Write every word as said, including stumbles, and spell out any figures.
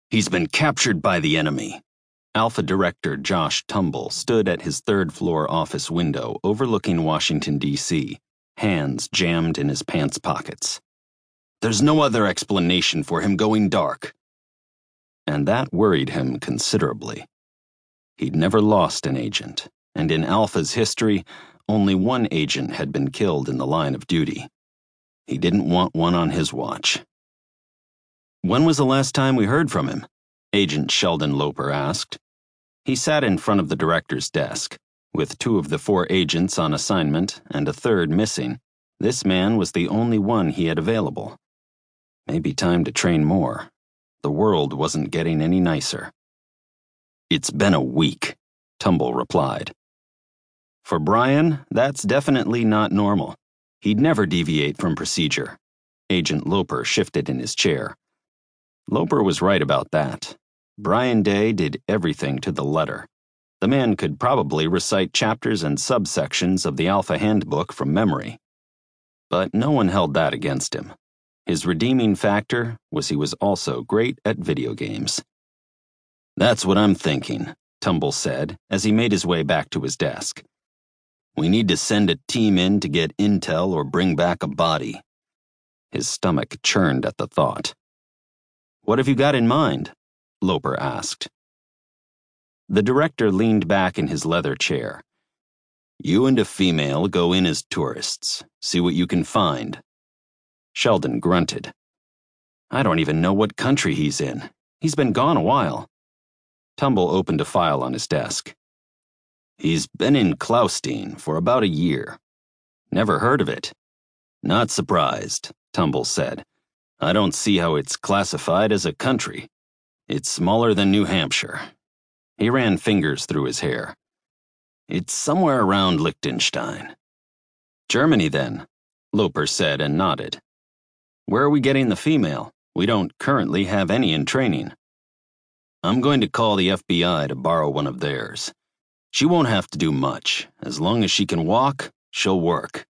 He's been captured by the enemy. Alpha Director Josh Tumble stood at his third-floor office window overlooking Washington, D C, hands jammed in his pants pockets. There's no other explanation for him going dark. And that worried him considerably. He'd never lost an agent, and in Alpha's history, only one agent had been killed in the line of duty. He didn't want one on his watch. When was the last time we heard from him? Agent Sheldon Loper asked. He sat in front of the director's desk. With two of the four agents on assignment and a third missing, this man was the only one he had available. Maybe time to train more. The world wasn't getting any nicer. It's been a week, Tumble replied. For Brian, that's definitely not normal. He'd never deviate from procedure. Agent Loper shifted in his chair. Loper was right about that. Brian Day did everything to the letter. The man could probably recite chapters and subsections of the Alpha Handbook from memory. But no one held that against him. His redeeming factor was he was also great at video games. That's what I'm thinking, Tumble said as he made his way back to his desk. We need to send a team in to get intel or bring back a body. His stomach churned at the thought. What have you got in mind? Loper asked. The director leaned back in his leather chair. You and a female go in as tourists. See what you can find. Sheldon grunted. I don't even know what country he's in. He's been gone a while. Tumble opened a file on his desk. He's been in Klaustein for about a year. Never heard of it. Not surprised, Tumble said. I don't see how it's classified as a country. It's smaller than New Hampshire. He ran fingers through his hair. It's somewhere around Liechtenstein. Germany, then, Loper said and nodded. Where are we getting the female? We don't currently have any in training. I'm going to call the F B I to borrow one of theirs. She won't have to do much. As long as she can walk, she'll work.